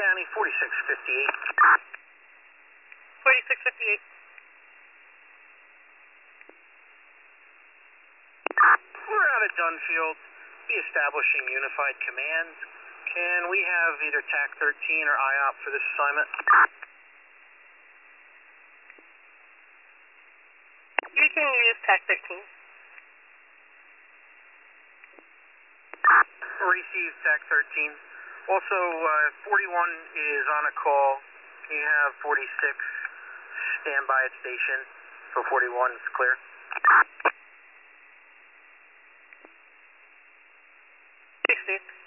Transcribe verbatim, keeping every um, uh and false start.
County, forty-six fifty-eight. forty-six fifty-eight. We're out of Dunfield. Be establishing unified command. Can we have either T A C thirteen or I O P for this assignment? You can use T A C thirteen. Receive T A C thirteen. Also, uh, forty-one is on a call. Can you have forty-six stand by at station? So forty-one is clear. sixty.